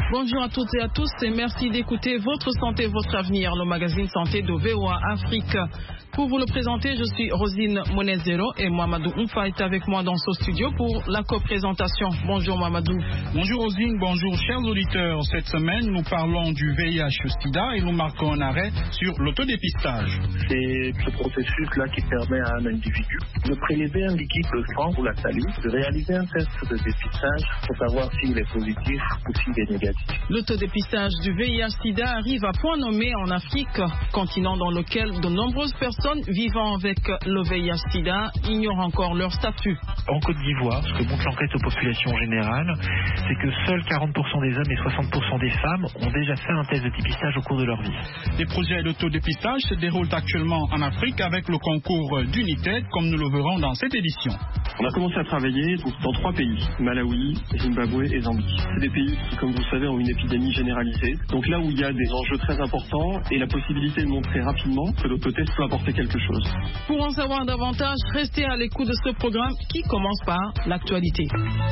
Bonjour à toutes et à tous et merci d'écouter Votre Santé, Votre Avenir, le magazine santé de VOA Afrique. Pour vous le présenter, je suis Rosine Monezero et Mamadou Oumfa est avec moi dans ce studio pour la co-présentation. Bonjour Mamadou. Bonjour Rosine, bonjour chers auditeurs. Cette semaine, nous parlons du VIH-Sida et nous marquons un arrêt sur l'autodépistage. C'est ce processus-là qui permet à un individu de prélever un liquide de sang ou la salive, de réaliser un test de dépistage pour savoir s'il est positif ou s'il est négatif. L'autodépistage du VIH-Sida arrive à point nommé en Afrique, continent dans lequel de nombreuses personnes vivant avec le VIH-Sida ignorent encore leur statut. En Côte d'Ivoire, ce que montre l'enquête aux populations générales, c'est que seuls 40% des hommes et 60% des femmes ont déjà fait un test de dépistage au cours de leur vie. Les projets d'autodépistage se déroulent actuellement en Afrique avec le concours d'United, comme nous le verrons dans cette édition. On a commencé à travailler dans 3 pays, Malawi, Zimbabwe et Zambie. C'est des pays qui, comme vous le savez, ont une épidémie généralisée. Donc là où il y a des enjeux très importants et la possibilité de montrer rapidement que l'autotest peut apporter quelque chose. Pour en savoir davantage, restez à l'écoute de ce programme qui commence par l'actualité.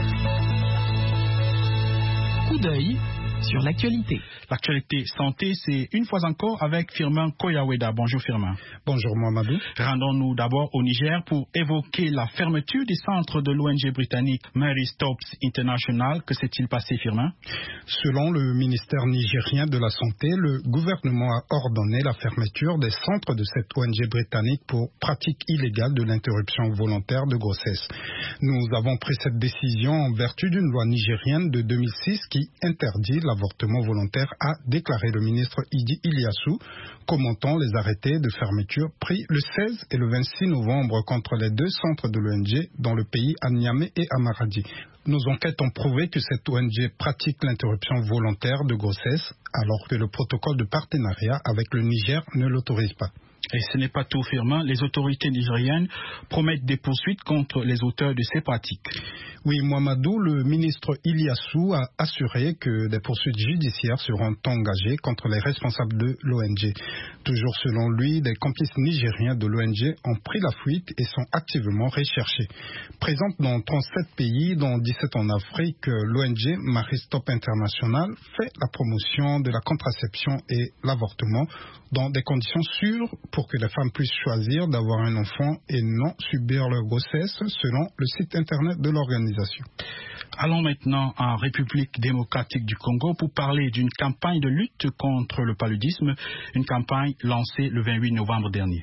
Coup d'œil sur l'actualité. L'actualité santé, c'est une fois encore avec Firmin Koyaweda. Bonjour Firmin. Bonjour Mohamedou. Rendons-nous d'abord au Niger pour évoquer la fermeture des centres de l'ONG britannique Mary Stopes International. Que s'est-il passé Firmin? Selon le ministère nigérien de la Santé, le gouvernement a ordonné la fermeture des centres de cette ONG britannique pour pratique illégale de l'interruption volontaire de grossesse. Nous avons pris cette décision en vertu d'une loi nigérienne de 2006 qui interdit l'avortement volontaire, a déclaré le ministre Idi Iliassou, commentant les arrêtés de fermeture pris le 16 et le 26 novembre contre les 2 centres de l'ONG dans le pays, à Niamey et à Maradi. Nos enquêtes ont prouvé que cette ONG pratique l'interruption volontaire de grossesse alors que le protocole de partenariat avec le Niger ne l'autorise pas. Et ce n'est pas tout, Firmin. Les autorités nigériennes promettent des poursuites contre les auteurs de ces pratiques. Oui, Mohamedou, le ministre Iliassou a assuré que des poursuites judiciaires seront engagées contre les responsables de l'ONG. Toujours selon lui, des complices nigériens de l'ONG ont pris la fuite et sont activement recherchés. Présente dans 37 pays, dont 17 en Afrique, l'ONG Mary Stopes International fait la promotion de la contraception et l'avortement dans des conditions sûres pour que les femmes puissent choisir d'avoir un enfant et non subir leur grossesse, selon le site internet de l'organisation. Allons maintenant en République démocratique du Congo pour parler d'une campagne de lutte contre le paludisme, une campagne lancée le 28 novembre dernier.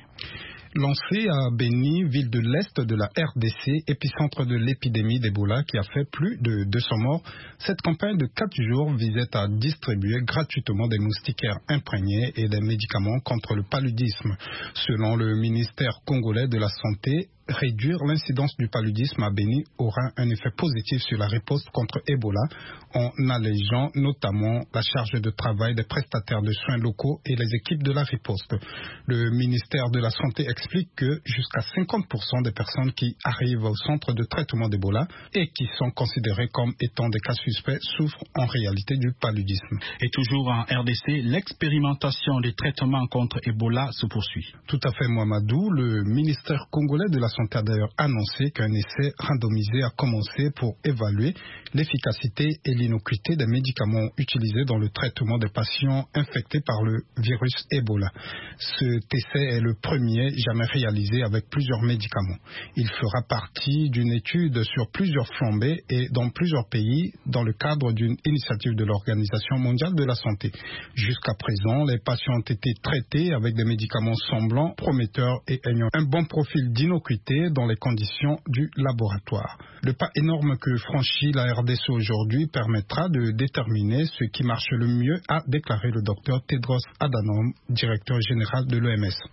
Lancée à Beni, ville de l'Est de la RDC, épicentre de l'épidémie d'Ebola qui a fait plus de 200 morts, cette campagne de 4 jours visait à distribuer gratuitement des moustiquaires imprégnés et des médicaments contre le paludisme. Selon le ministère congolais de la Santé, réduire l'incidence du paludisme à Beni aura un effet positif sur la riposte contre Ebola en allégeant notamment la charge de travail des prestataires de soins locaux et les équipes de la riposte. Le ministère de la Santé explique que jusqu'à 50% des personnes qui arrivent au centre de traitement d'Ebola et qui sont considérées comme étant des cas suspects souffrent en réalité du paludisme. Et toujours en RDC, l'expérimentation des traitements contre Ebola se poursuit. Tout à fait, Mohamedou. Le ministère congolais de la Santé a d'ailleurs annoncé qu'un essai randomisé a commencé pour évaluer l'efficacité et l'innocuité des médicaments utilisés dans le traitement des patients infectés par le virus Ebola. Cet essai est le premier jamais réalisé avec plusieurs médicaments. Il fera partie d'une étude sur plusieurs flambées et dans plusieurs pays dans le cadre d'une initiative de l'Organisation mondiale de la santé. Jusqu'à présent, les patients ont été traités avec des médicaments semblants, prometteurs et ayant un bon profil d'innocuité dans les conditions du laboratoire. Le pas énorme que franchit la RDC aujourd'hui permettra de déterminer ce qui marche le mieux, a déclaré le docteur Tedros Adhanom, directeur général de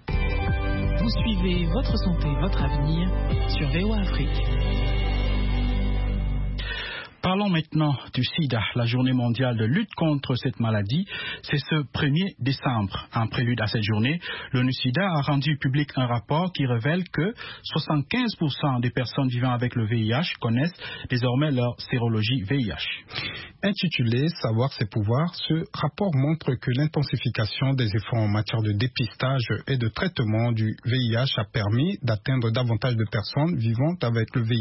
l'OMS. Vous suivez Votre Santé, Votre Avenir sur VOA Afrique. Parlons maintenant du sida, la journée mondiale de lutte contre cette maladie. C'est ce 1er décembre. En prélude à cette journée, l'ONU-SIDA a rendu public un rapport qui révèle que 75% des personnes vivant avec le VIH connaissent désormais leur sérologie VIH. Intitulé « Savoir ses pouvoirs », ce rapport montre que l'intensification des efforts en matière de dépistage et de traitement du VIH a permis d'atteindre davantage de personnes vivant avec le VIH.